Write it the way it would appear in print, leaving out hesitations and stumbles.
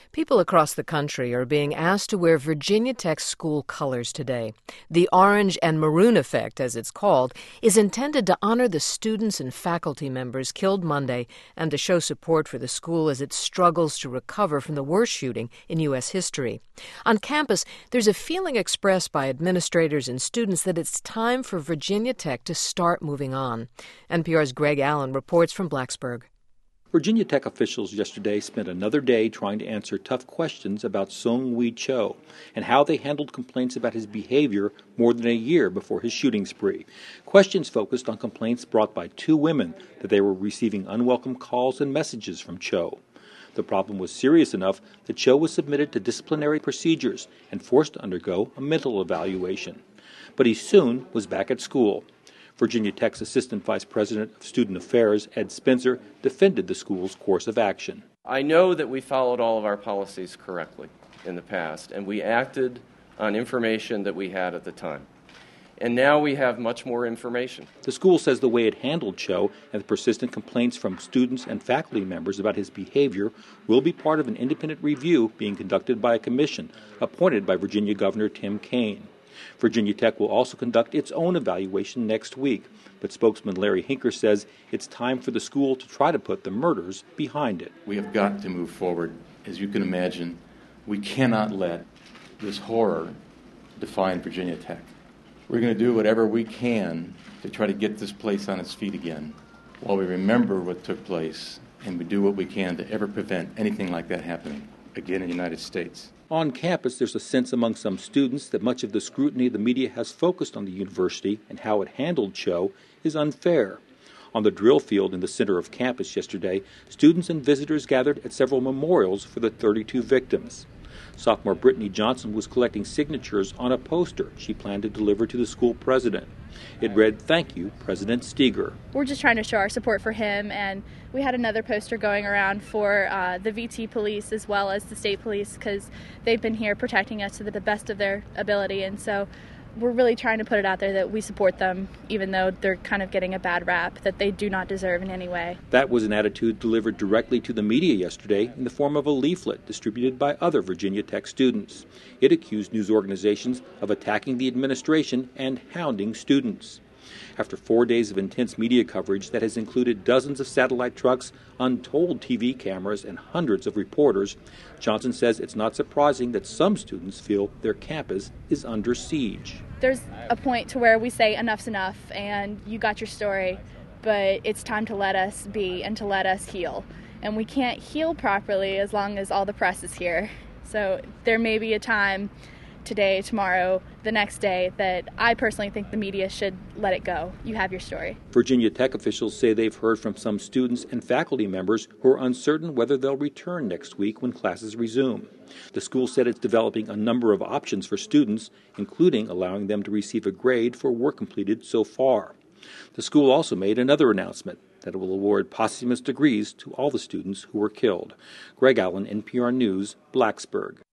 People across the country are being asked to wear Virginia Tech's school colors today. The Orange and Maroon Effect, as it's called, is intended to honor the students and faculty members killed Monday and to show support for the school as it struggles to recover from the worst shooting in U.S. history. On campus, there's a feeling expressed by administrators and students that it's time for Virginia Tech to start moving on. NPR's Greg Allen reports from Blacksburg. Virginia Tech officials yesterday spent another day trying to answer tough questions about Seung-Hui Cho and how they handled complaints about his behavior more than a year before his shooting spree. Questions focused on complaints brought by two women that they were receiving unwelcome calls and messages from Cho. The problem was serious enough that Cho was submitted to disciplinary procedures and forced to undergo a mental evaluation. But he soon was back at school. Virginia Tech's Assistant Vice President of Student Affairs, Ed Spencer, defended the school's course of action. I know that we followed all of our policies correctly in the past, and we acted on information that we had at the time. And now we have much more information. The school says the way it handled Cho and the persistent complaints from students and faculty members about his behavior will be part of an independent review being conducted by a commission appointed by Virginia Governor Tim Kaine. Virginia Tech will also conduct its own evaluation next week, but spokesman Larry Hinker says it's time for the school to try to put the murders behind it. We have got to move forward. As you can imagine, we cannot let this horror define Virginia Tech. We're going to do whatever we can to try to get this place on its feet again while we remember what took place, and we do what we can to ever prevent anything like that happening again in the United States. On campus, there's a sense among some students that much of the scrutiny the media has focused on the university and how it handled Cho is unfair. On the drill field in the center of campus yesterday, students and visitors gathered at several memorials for the 32 victims. Sophomore Brittany Johnson was collecting signatures on a poster she planned to deliver to the school president. It read, "Thank you, President Steger." We're just trying to show our support for him, and we had another poster going around for the VT police as well as the state police because they've been here protecting us to the best of their ability, and so we're really trying to put it out there that we support them, even though they're kind of getting a bad rap that they do not deserve in any way. That was an attitude delivered directly to the media yesterday in the form of a leaflet distributed by other Virginia Tech students. It accused news organizations of attacking the administration and hounding students. After 4 days of intense media coverage that has included dozens of satellite trucks, untold TV cameras, and hundreds of reporters, Johnson says it's not surprising that some students feel their campus is under siege. There's a point to where we say enough's enough and you got your story, but it's time to let us be and to let us heal. And we can't heal properly as long as all the press is here. So there may be a time today, tomorrow, the next day, that I personally think the media should let it go. You have your story. Virginia Tech officials say they've heard from some students and faculty members who are uncertain whether they'll return next week when classes resume. The school said it's developing a number of options for students, including allowing them to receive a grade for work completed so far. The school also made another announcement that it will award posthumous degrees to all the students who were killed. Greg Allen, NPR News, Blacksburg.